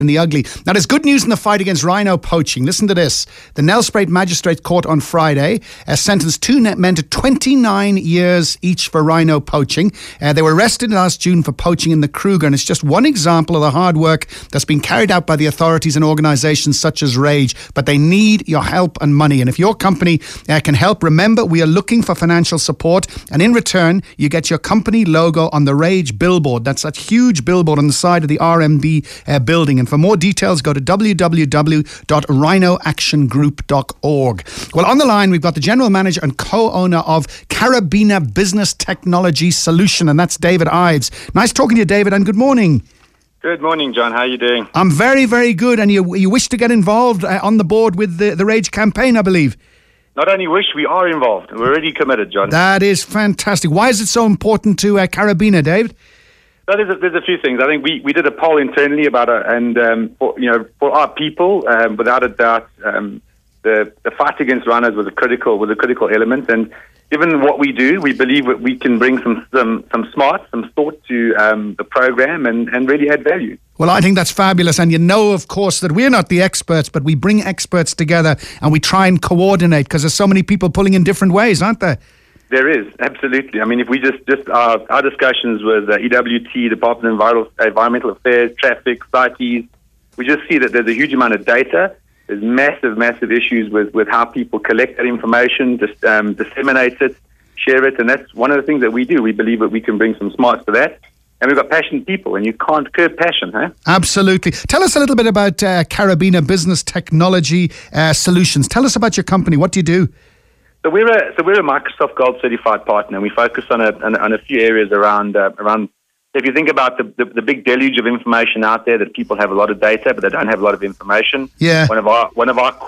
in the ugly. Now, there's good news in the fight against rhino poaching. Listen to this. The Nelspruit Magistrates Court on Friday sentenced two men to 29 years each for rhino poaching. They were arrested last June for poaching in the Kruger, and it's just one example of the hard work that's been carried out by the authorities and organisations such as RAGE. But they need your help and money. And if your company can help, remember, we are looking for financial support. And in return, you get your company logo on the RAGE billboard. That's that huge billboard on the side of the RMB building. And for more details, go to www.rhinoactiongroup.org. Well, on the line, we've got the general manager and co-owner of Carabina Business Technology Solution, and that's David Ives. Nice talking to you, David, and good morning. Good morning, John. How are you doing? I'm very, very good. And you wish to get involved on the board with the RAGE campaign, I believe. Not only wish, we are involved. We're already committed, John. That is fantastic. Why is it so important to Carabina, David? So there's a few things. I think we did a poll internally about it, and for our people, without a doubt, the fight against rhinos was a critical element. And given what we do, we believe that we can bring some smart, some thought to the program and really add value. Well, I think that's fabulous. And you know, of course, that we're not the experts, but we bring experts together and we try and coordinate because there's so many people pulling in different ways, aren't there? There is, absolutely. I mean, if we just our discussions with EWT, Department of Environmental Affairs, Traffic, CITES, we just see that there's a huge amount of data. There's massive issues with how people collect that information, disseminate it, share it, and that's one of the things that we do. We believe that we can bring some smarts to that. And we've got passionate people, and you can't curb passion, huh? Absolutely. Tell us a little bit about Carabina Business Technology Solutions. Tell us about your company. What do you do? So we're a Microsoft Gold certified partner, and we focus on a few areas around. If you think about the big deluge of information out there, that people have a lot of data, but they don't have a lot of information. Yeah. One of our